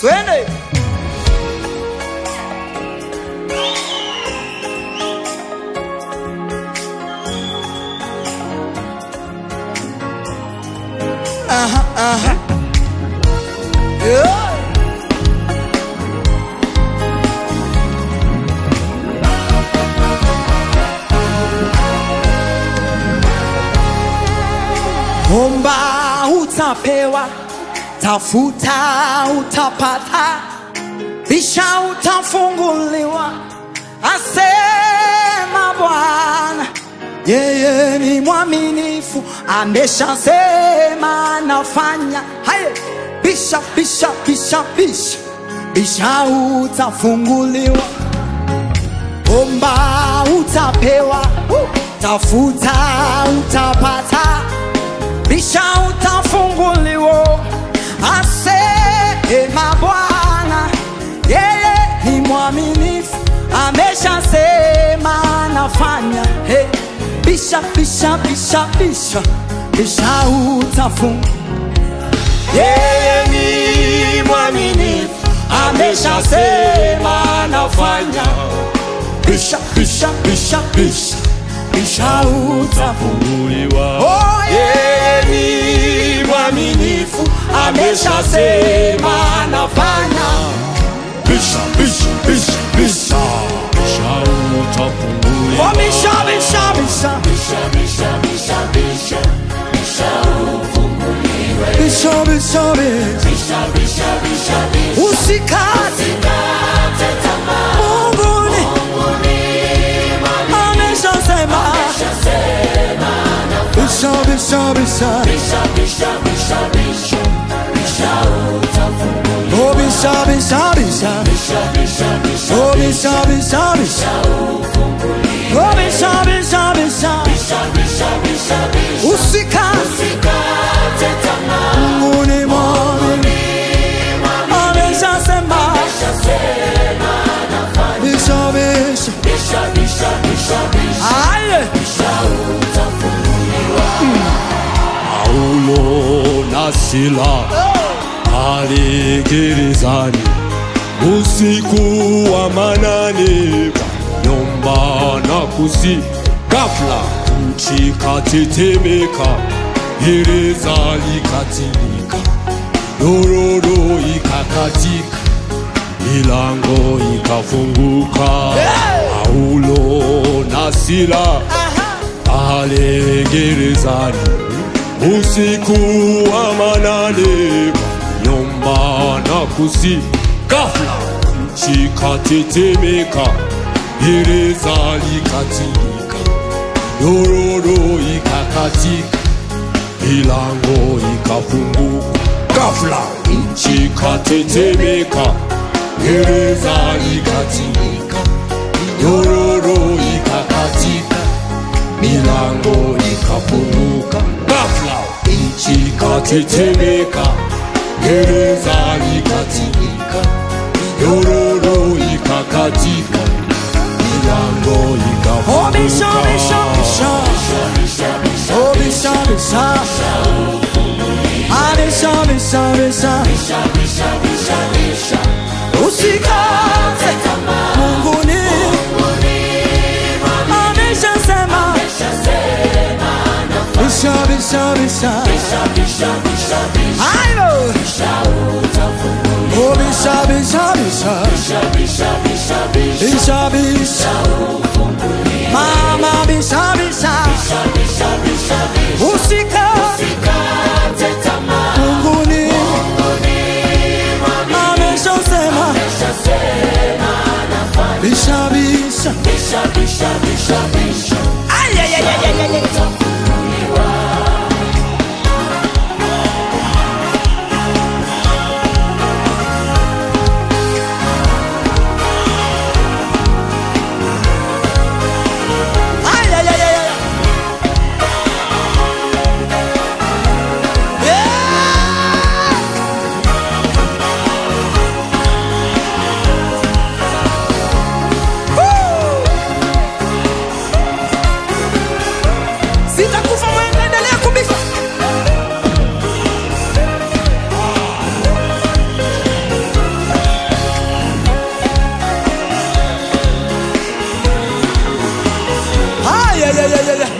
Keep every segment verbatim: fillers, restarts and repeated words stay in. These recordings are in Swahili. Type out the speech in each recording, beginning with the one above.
twende. Aha, aha. Yeah. Omba utapewa, tafuta utapata, bisha utafunguliwa, asema Bwana. Yeye ni mwaminifu, ameshasema nafanya. Haye, bisha bisha bisha bisha, bisha utafunguliwa. Omba utapewa, tafuta utapata, bisha utafunguliwa, asema Bwana. Yeye ni mwaminifu, ameshasema nafanya. Hey, bisha bisha bisha bisha, bisha utafunguliwa. Yeye ni mwaminifu, ameshasema nafanya. Bisha bisha bisha bisha, bisha utafunguliwa. Oh, yeye ni mwaminifu, ameshasema nafanya. Bisha bisha bisha bisha, bisha utafunguliwa. Oh, bisha bisha bisha, bisha bisha bisha bisha, bisha ufunguliwe. Bisha bisha bisha, bisha bisha bisha, usikate tamaa. Mungu ni ameshasema. Bisha bisha bisha, bisha bisha bisha bisha, bisha utafunguliwa. Oh, bisha bisha bisha, bisha bisha bisha, oh, bisha bisha bisha, ufunguliwa. Oh, bisha bisha bisha, bisha bisha bisha bisha, usikate tamaa. Mungu ni mwaminifu, ameshasema. Bisha bisha bisha bisha bisha bisha, aye, bisha utafunguliwa. Paulo na Sila pale gerezani, usiku wa manane, nyumba na kusi, ghafla nchi katetemeka, gereza likatirika, dororo ikakatika, milango ikafunguka. Paulo na Sila pale gerezani, usiku wa manane, nyumba na kusi, ghafla nchi katetemeka, gereza likatirika, dororo ikakatika, milango ikafunguka. Ghafla nchi katetemeka, gereza likatirika, dororo ikakatika, milango ikafunguka. Ghafla nchi katetemeka, gereza likatirika, dororo ikakatika, milango ikafunguka. Oh, bisha bisha bisha, oh, bisha bisha, ah, bisha bisha bisha, bisha bisha bisha, usikate tamaa. Mungu ni ameshasema. Bisha bisha bisha, bisha bisha bisha bisha, ayo, bisha utafunguliwa. Oh, bisha bisha bisha, bisha bisha bisha bisha, bisha bisha ufunguliwa. Mama bisha bisha, bisha bisha bisha bisha, usikate tamaa. Mungu ni ameshasema. Bisha bisha bisha bisha bisha bisha, ay ay ay ay ay ay. Ay yeah, yeah, yeah, yeah.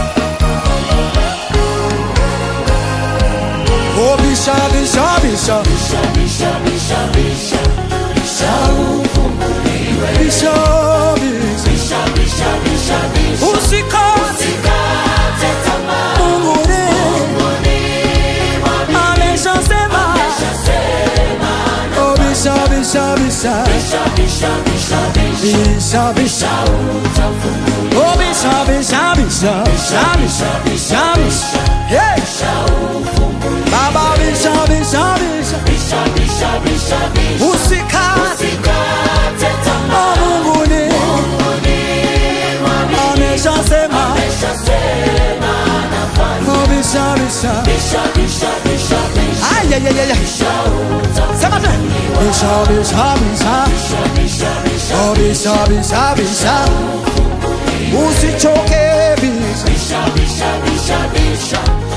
Oh, bisha, bisha, bisha. Bisha, bisha, bisha, bisha. Bisha ufunguliwe. Bisha, bisha. Bisha, bisha, bisha, bisha. Usikate. Usikate tamaa. Mungu ni. Mungu ni mwaminifu. Ameshasema. Ameshasema. Oh, bisha, bisha, bisha. Bisha, bisha, bisha, bisha. Bisha, bisha. Utafunguliwa. Oh, bisha, bisha, bisha. Bisha, bisha, bisha, bisha. Hey. Bisha ufunguliwe. Baba, bisha, bisha, bisha. Bisha, bisha, bisha, bisha. Usikate. Usikate tamaa. Oh, Mungu ni. Mungu ni mwaminifu. Ameshasema. Ameshasema anafanya. Oh, bisha, bisha. Bisha, bisha, bisha, bisha. Ay, ay, ay, ay, ay. Bisha utafunguliwa. Sema tena. Bisha, bisha, bisha. Bisha, bisha, bisha. Oh, bisha, bisha, bisha. Usichoke, bisha. Bisha, bisha, bisha, bisha.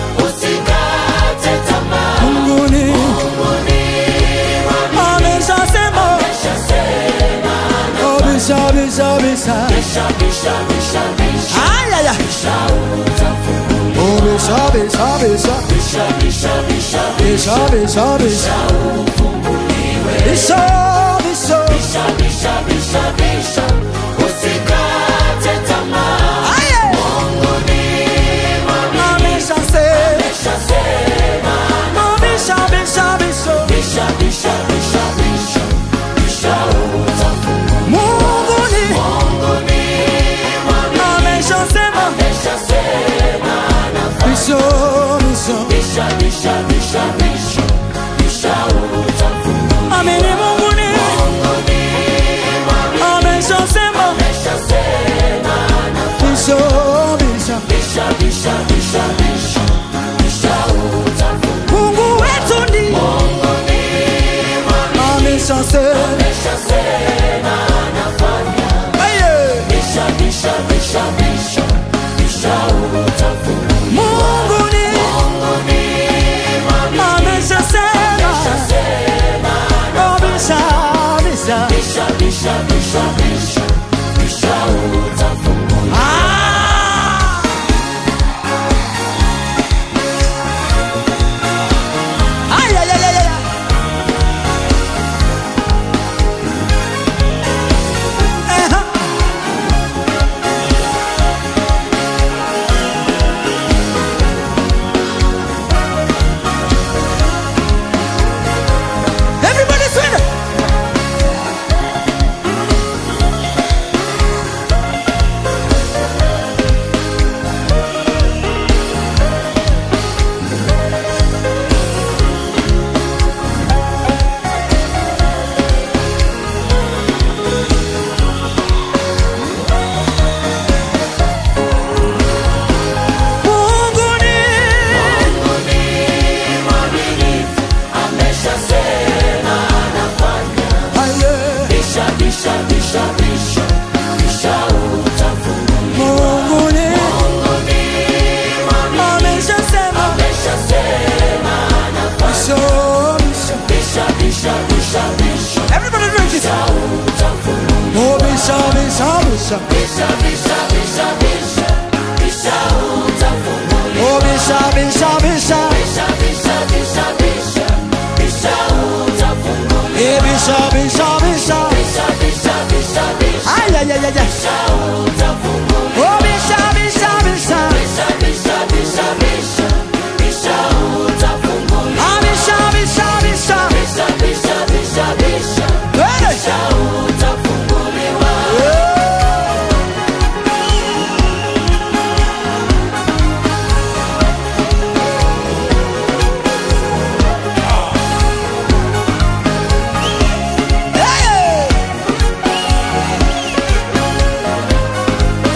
Usikate tamaa. Mungu ni. Mungu ni mwaminifu. Ameshasema. Ameshasema anafanya. Oh, bisha, bisha, bisha. Bisha, bisha, bisha, bisha. Ay, ay, ay. Bisha utafunguliwa. Oh, bisha, bisha, bisha. Bisha, bisha, bisha, Bisha, bisha, bisha. bisha ufunguliwe. Bisha, bisha. Bisha, bisha, bisha, bisha. Usikate tamaa. Ay, ay. Mungu ni mwaminifu. Ameshasema. Ameshasema Oh, bisha, bisha, bisha. Bisha, bisha, bisha, bisha. Bisha utafunguliwa. Mungu ni. Mungu ni mwaminifu. Ameshasema. Ameshasema anafanya. Bisha, bisha. Bisha, bisha, bisha, bisha. Bisha utafunguliwa. Amini Mungu ni. Mungu ni mwaminifu. Ameshasema. Ameshasema anafanya. Bisha, bisha. Bisha, bisha, bisha, bisha. Bisha utafunguliwa. Mungu wetu ni. Mungu ni mwaminifu. Ameshasema. Ameshasema anafanya. Ay, ay. Bisha, bisha, bisha, bisha. Bisha utafunguliwa. Mungu ni. Mungu ni mwaminifu. Ameshasema. Ameshasema Oh, bisha, bisha. Bisha, bisha, bisha, bisha. Bisha utafunguliwa. Ah! Ay, ay, ay, ay, ay. Eh, ha. Everybody swing it. Mungu ni. Mungu ni mwaminifu. Ameshasema anafanya. Ay, ay. Bisha, bisha, bisha, bisha. Bisha utafunguliwa. Mungu ni. Mungu ni mwaminifu. Ameshasema. Ameshasema anafanya. Bisha, bisha. Bisha, bisha, bisha, bisha. Everybody drink it. Bisha utafunguliwa. Oh, bisha, bisha, bisha. Bisha, bisha, bisha, bisha. Bisha utafunguliwa. Oh, bisha, bisha, bisha. Bisha, bisha, bisha, bisha. Bisha utafunguliwa. Eh, bisha, bisha, bisha. Bisha, bisha, bisha, bisha. Ay, ay, ay, ay, ay. Bisha utafunguliwa. Oh, bisha, bisha, bisha. Bisha, bisha, bisha, bisha. Bisha utafunguliwa. Ah, bisha, bisha, bisha. Bisha, bisha, bisha, bisha. Hey! Bisha utafunguliwa. Hey!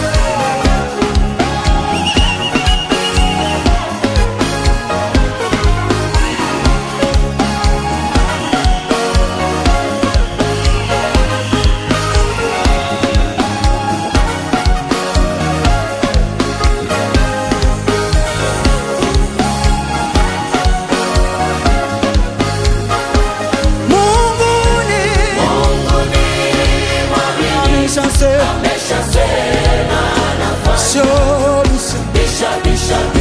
bisha, bisha.